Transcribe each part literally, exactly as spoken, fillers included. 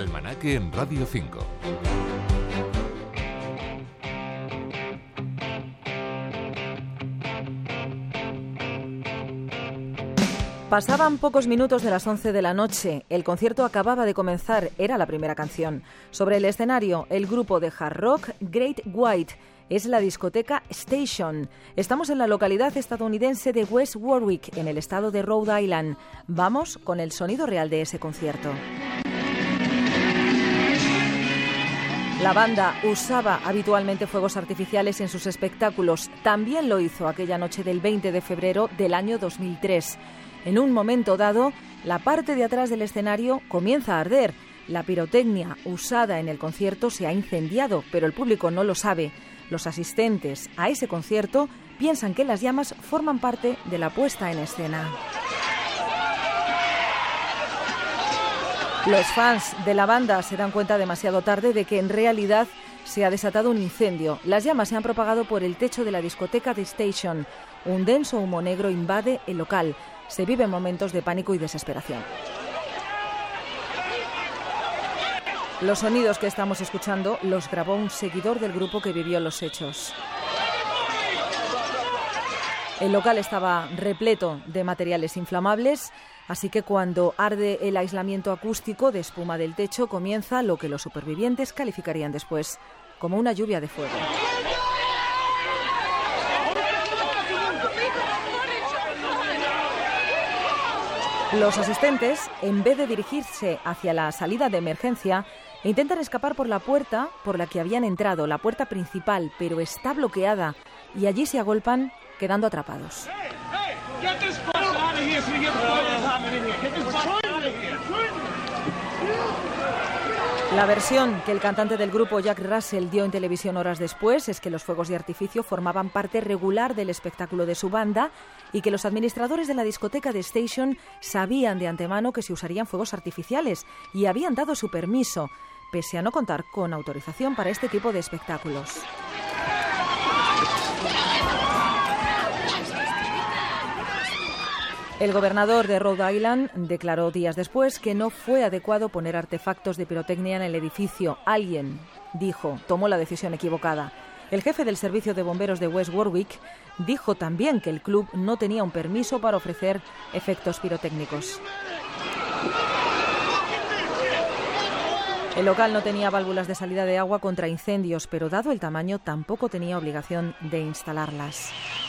Almanaque en Radio cinco. Pasaban pocos minutos de las once de la noche. El concierto acababa de comenzar. Era la primera canción. Sobre el escenario, el grupo de hard rock Great White. Es la discoteca Station. Estamos en la localidad estadounidense de West Warwick, en el estado de Rhode Island. Vamos con el sonido real de ese concierto. La banda usaba habitualmente fuegos artificiales en sus espectáculos. También lo hizo aquella noche del veinte de febrero del año dos mil tres. En un momento dado, la parte de atrás del escenario comienza a arder. La pirotecnia usada en el concierto se ha incendiado, pero el público no lo sabe. Los asistentes a ese concierto piensan que las llamas forman parte de la puesta en escena. Los fans de la banda se dan cuenta demasiado tarde de que en realidad se ha desatado un incendio. Las llamas se han propagado por el techo de la discoteca The Station. Un denso humo negro invade el local. Se viven momentos de pánico y desesperación. Los sonidos que estamos escuchando los grabó un seguidor del grupo que vivió los hechos. El local estaba repleto de materiales inflamables, así que cuando arde el aislamiento acústico de espuma del techo, comienza lo que los supervivientes calificarían después como una lluvia de fuego. Los asistentes, en vez de dirigirse hacia la salida de emergencia, intentan escapar por la puerta por la que habían entrado, la puerta principal, pero está bloqueada y allí se agolpan, quedando atrapados. La versión que el cantante del grupo Jack Russell dio en televisión horas después es que los fuegos de artificio formaban parte regular del espectáculo de su banda y que los administradores de la discoteca de Station sabían de antemano que se usarían fuegos artificiales y habían dado su permiso, pese a no contar con autorización para este tipo de espectáculos. El gobernador de Rhode Island declaró días después que no fue adecuado poner artefactos de pirotecnia en el edificio. Alguien, dijo, tomó la decisión equivocada. El jefe del servicio de bomberos de West Warwick dijo también que el club no tenía un permiso para ofrecer efectos pirotécnicos. El local no tenía válvulas de salida de agua contra incendios, pero dado el tamaño tampoco tenía obligación de instalarlas.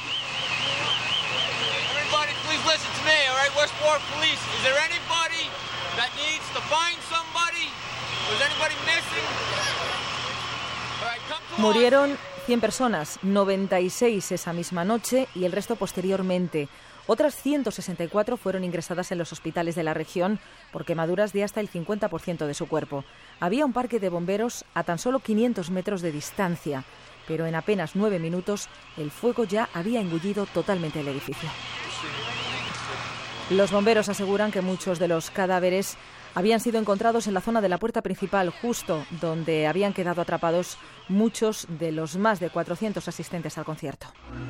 West Warwick Police, is there anybody that needs to find somebody? Was anybody missing? All right, come to Murieron cien personas, noventa y seis esa misma noche y el resto posteriormente. Otras ciento sesenta y cuatro fueron ingresadas en los hospitales de la región por quemaduras de hasta el cincuenta por ciento de su cuerpo. Había un parque de bomberos a tan solo quinientos metros de distancia, pero en apenas nueve minutos el fuego ya había engullido totalmente el edificio. Los bomberos aseguran que muchos de los cadáveres habían sido encontrados en la zona de la puerta principal, justo donde habían quedado atrapados muchos de los más de cuatrocientos asistentes al concierto.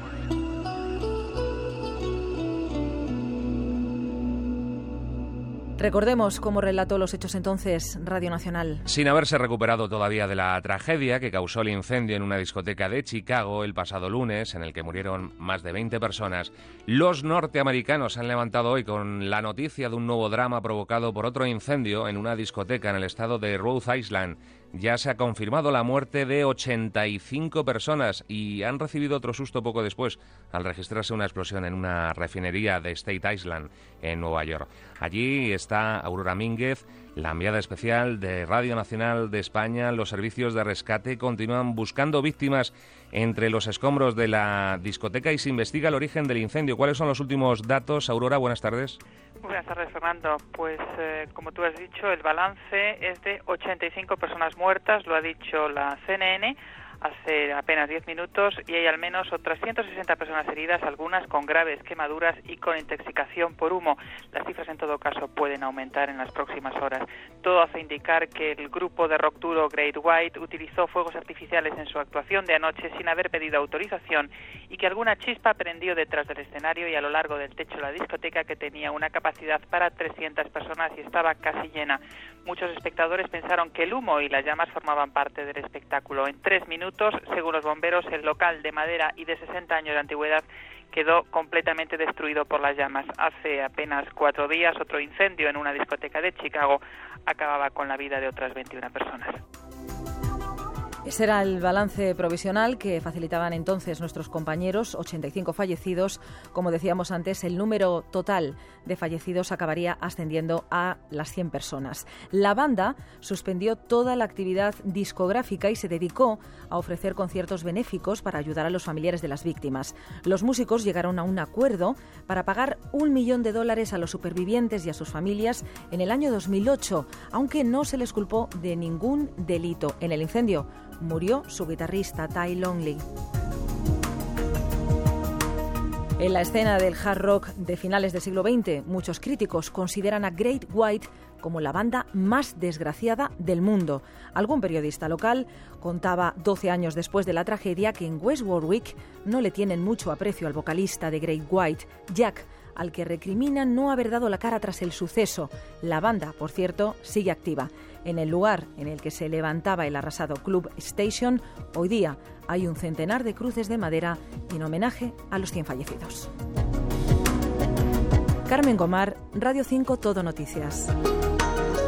Recordemos cómo relató los hechos entonces Radio Nacional. Sin haberse recuperado todavía de la tragedia que causó el incendio en una discoteca de Chicago el pasado lunes, en el que murieron más de veinte personas, los norteamericanos han levantado hoy con la noticia de un nuevo drama provocado por otro incendio en una discoteca en el estado de Rhode Island. Ya se ha confirmado la muerte de ochenta y cinco personas y han recibido otro susto poco después al registrarse una explosión en una refinería de State Island, en Nueva York. Allí está Aurora Mínguez, la enviada especial de Radio Nacional de España. Los servicios de rescate continúan buscando víctimas entre los escombros de la discoteca y se investiga el origen del incendio. ¿Cuáles son los últimos datos? Aurora, buenas tardes. Buenas tardes, Fernando. Pues, eh, como tú has dicho, el balance es de ochenta y cinco personas muertas, lo ha dicho la C N N. hace apenas diez minutos y hay al menos otras ciento sesenta personas heridas, algunas con graves quemaduras y con intoxicación por humo. Las cifras en todo caso pueden aumentar en las próximas horas. Todo hace indicar que el grupo de rock duro Great White utilizó fuegos artificiales en su actuación de anoche sin haber pedido autorización y que alguna chispa prendió detrás del escenario y a lo largo del techo de la discoteca, que tenía una capacidad para trescientas personas y estaba casi llena. Muchos espectadores pensaron que el humo y las llamas formaban parte del espectáculo. En tres minutos, según los bomberos, el local de madera y de sesenta años de antigüedad quedó completamente destruido por las llamas. Hace apenas cuatro días, otro incendio en una discoteca de Chicago acababa con la vida de otras veintiuna personas. Ese era el balance provisional que facilitaban entonces nuestros compañeros, ochenta y cinco fallecidos. Como decíamos antes, el número total de fallecidos acabaría ascendiendo a las cien personas. La banda suspendió toda la actividad discográfica y se dedicó a ofrecer conciertos benéficos para ayudar a los familiares de las víctimas. Los músicos llegaron a un acuerdo para pagar un millón de dólares a los supervivientes y a sus familias en el año dos mil ocho, aunque no se les culpó de ningún delito. En el incendio murió su guitarrista Ty Longley. En la escena del hard rock de finales del siglo veinte, muchos críticos consideran a Great White como la banda más desgraciada del mundo. Algún periodista local contaba doce años después de la tragedia que en West Warwick no le tienen mucho aprecio al vocalista de Great White, Jack, al que recriminan no haber dado la cara tras el suceso. La banda, por cierto, sigue activa. En el lugar en el que se levantaba el arrasado Club Station, hoy día hay un centenar de cruces de madera en homenaje a los cien fallecidos. Carmen Gomar, Radio cinco Todo Noticias.